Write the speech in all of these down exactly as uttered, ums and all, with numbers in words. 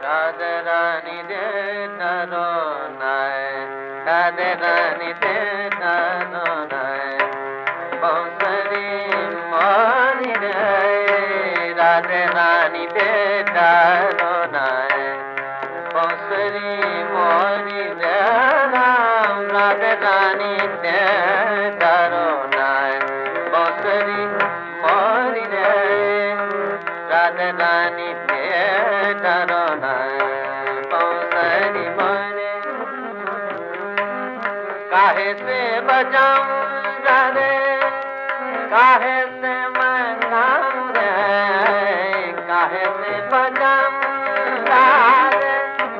राधे रानी दे डरो नाय, राधे रानी दे डरो नाय, बंसरी मोरी रे, राधे रानी दे डरो नाय, बंसरी मोरी रे राम, राधे रानी दे डरो नाय, बंसरी मोरी रे, राधे रानी दे डरो नाय, बंसरी मोरी। काहे से बजाऊं रे, काहे से मैं गाऊं रे, काहे से बजाऊं रे,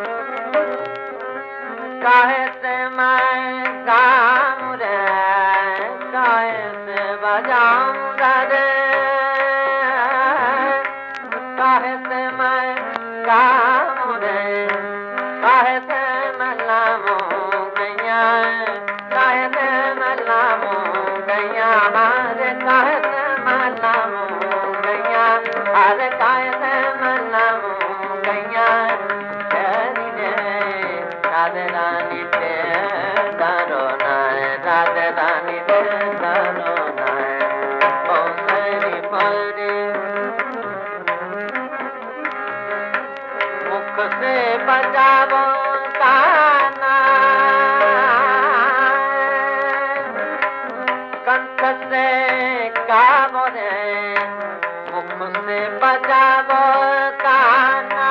काहे से मैं गाऊं रे, काहे से बजाऊं रे, काहे से मैं गाऊं रे, काहे से मैं लाऊं गैया, काहे से मैं लाऊं गैया, अरे काहे से मैं लाऊं गैया, अरे काहे से मैं लाऊं गैया, तेरी रे राधे रानी दे डरो नाय, राधे रानी दे डरो नाय, बंसरी मोरी। मुख से बजावो गाना, कंठ से गावो रे, मुख से बजावो गाना,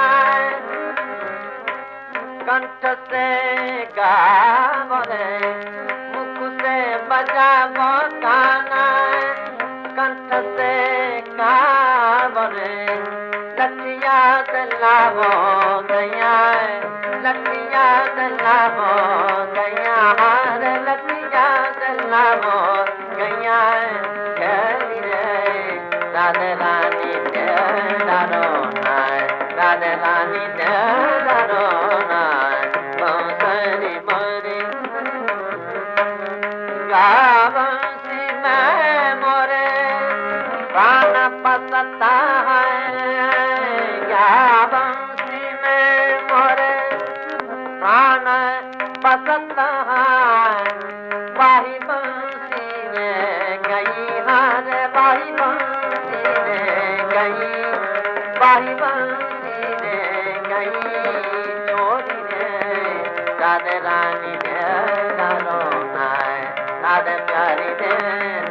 कंठ से गावो रे, मुख से बजावो गाना, कंठ से गावो रे, लठिया दलावो गैया, लठिया दलावो गैया, हार लठिया दलावो गैया, खेली रे राधे रानी दे डरो नाय, राधे रानी दे डरो नाय, बंसरी मोरी। गावंसी में मोरे प्राण पसता है, गावंसी में मोरे प्राण पसता है, बाही बंसी में गई, हार बाही बंसी में गई, बाही बंसी में गई, छोरी रे राधे रानी दे डरो नाय, राधे प्यारी दे